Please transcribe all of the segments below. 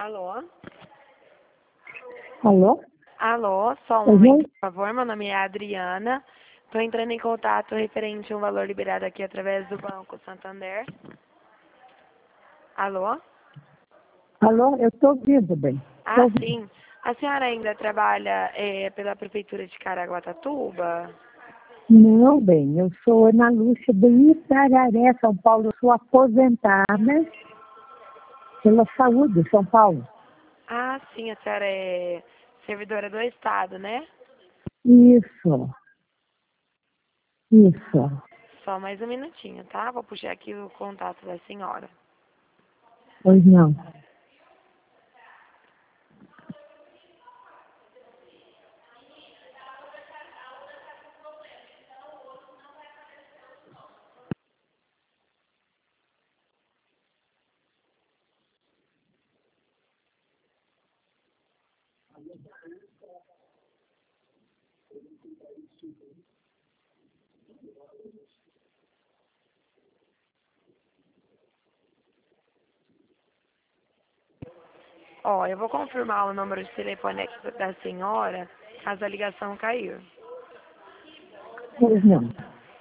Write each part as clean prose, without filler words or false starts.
Alô? Alô? Alô, só um momento, por favor. Meu nome é Adriana. Estou entrando em contato referente a um valor liberado aqui através do Banco Santander. Alô? Alô, eu estou ouvindo, bem. Sim. A senhora ainda trabalha pela Prefeitura de Caraguatatuba? Não, bem, eu sou Ana Lúcia de Itararé, São Paulo. Eu sou aposentada pela saúde, São Paulo. Sim, a senhora é servidora do Estado, né? Isso. Isso. Só mais um minutinho, tá? Vou puxar aqui o contato da senhora. Pois não. Eu vou confirmar o número de telefone aqui da senhora, caso a ligação cair. Pois não.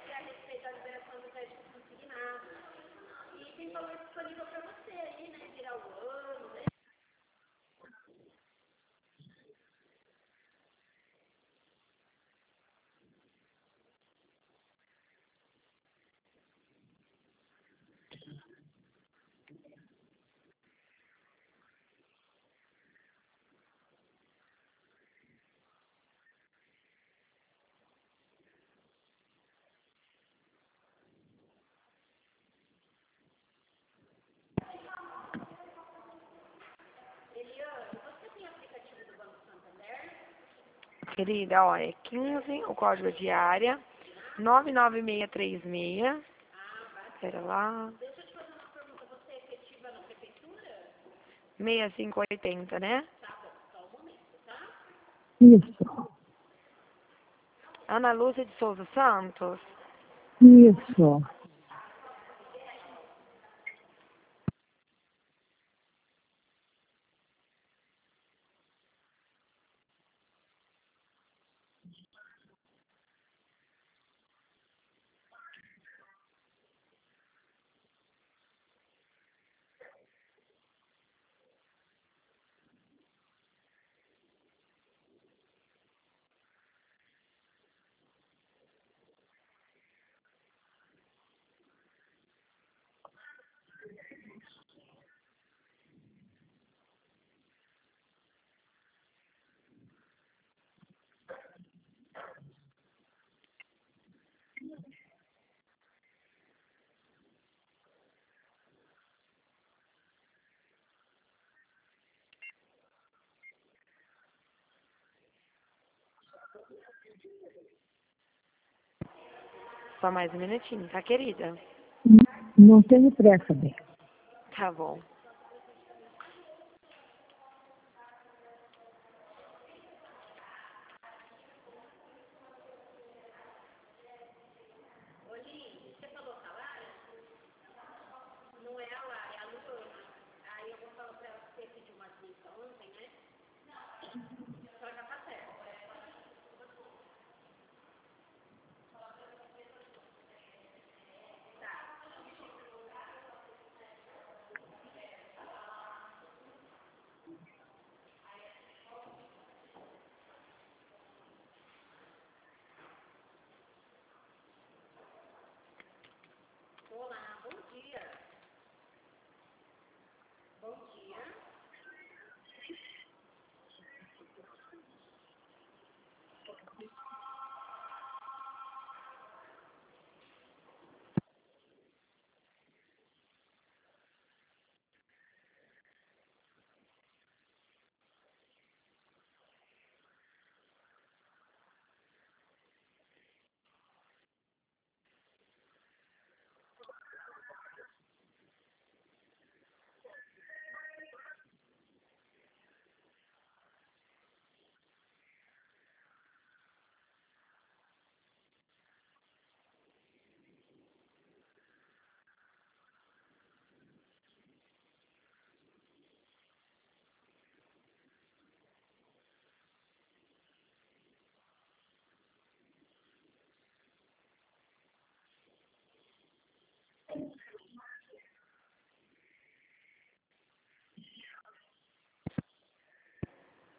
Querida, é 15, o código de área, 99636. Espera lá. 6580, né? Isso. Ana Lúcia de Souza Santos. Isso. Só mais um minutinho, tá, querida? Não tenho pressa, bem. Tá bom.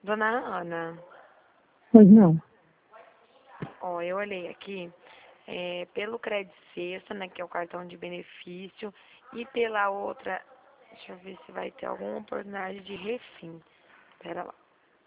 Dona Ana, Pois não. ó, eu olhei aqui, pelo Credit Sexta, né, que é o cartão de benefício, e pela outra, deixa eu ver se vai ter alguma oportunidade de refim. Pera lá.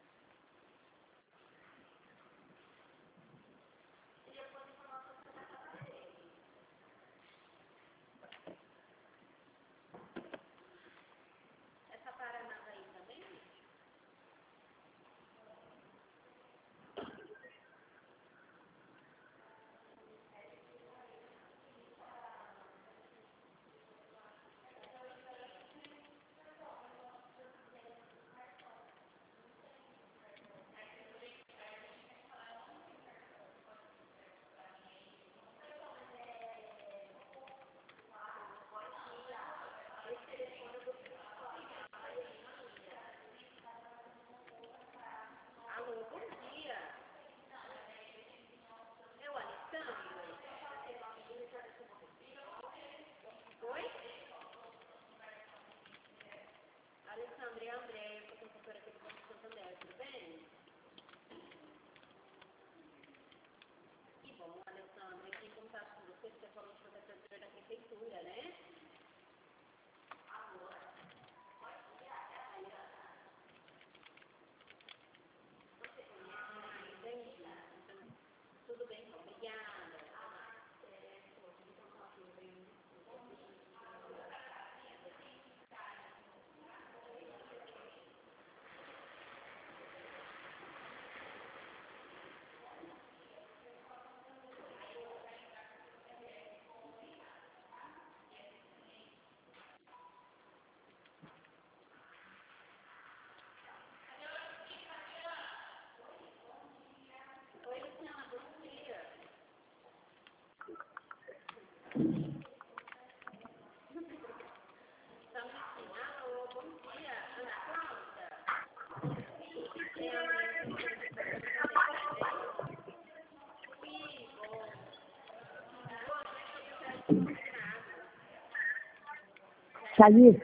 Thaís.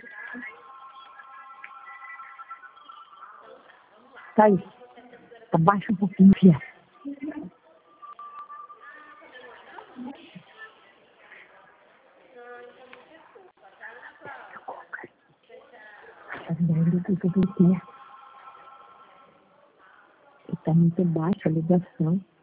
Thaís. Abaixa um pouquinho, filha. Tá vendo o que eu quero? Está muito baixa a ligação.